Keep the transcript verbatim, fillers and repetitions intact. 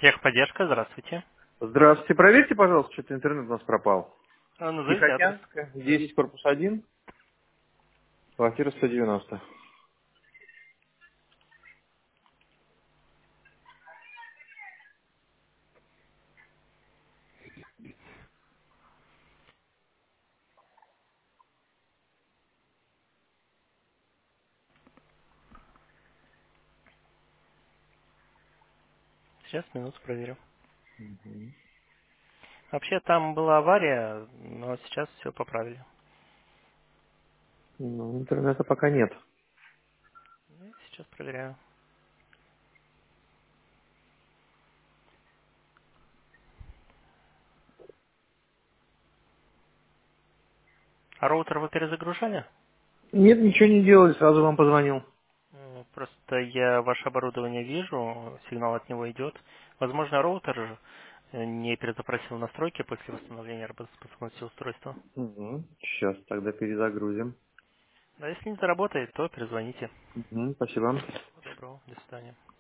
Техподдержка, здравствуйте. Здравствуйте, проверьте, пожалуйста, что-то интернет у нас пропал. А, Назовите адрес. Тихоокеанская, десять, корпус один, квартира сто девяносто. Сейчас, минуту проверю. Мгм. Вообще там была авария, но сейчас все поправили. Ну, интернета пока нет. Ну, Сейчас проверяю. А роутер вы перезагружали? Нет, ничего не делали, сразу вам позвонил. М, Просто я ваше оборудование вижу, сигнал от него идет. Возможно, роутер э, не перезапросил настройки после восстановления работоспособности устройства. Угу. Сейчас тогда перезагрузим. Да, если не заработает, то перезвоните. Мгм, спасибо. Всего доброго, до свидания.